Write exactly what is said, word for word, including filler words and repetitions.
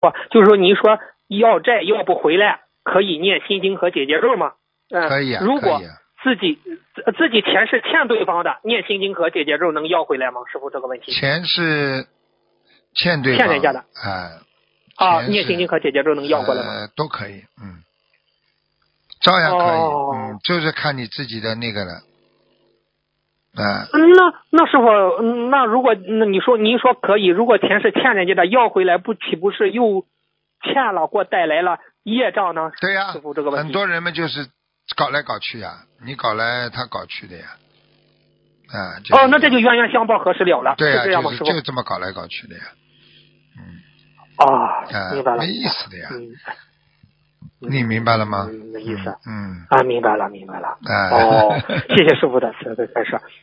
就是说您说要债要不回来，可以念心经和解结咒吗？嗯， 可以啊， 如果可以啊自己自自己钱是欠对方的，念心经和解结咒能要回来吗？师傅这个问题。 钱是欠对方欠人家的啊， 啊， 钱是念心经和解结咒能要回来吗？ 呃，都可以，嗯，照样可以， 哦、 嗯，就是看你自己的那个了，啊， 那那师傅，嗯那如果那你说您说可以，如果钱是欠人家的，要回来不岂不是又欠了或带来了业障呢？ 对呀、 师傅这个问题。 很多人们就是搞来搞去呀，你搞来他搞去的呀，啊，就是哦，那这就冤冤相报何时了了， 对呀、 是这样吗，师傅？ 就是就这么搞来搞去的呀，嗯， 啊， 啊， 明白了， 没意思的呀， 嗯， 你明白了吗？ 嗯，没意思， 嗯， 啊，明白了，明白了。 啊， 哦，谢谢师傅的慈悲开示。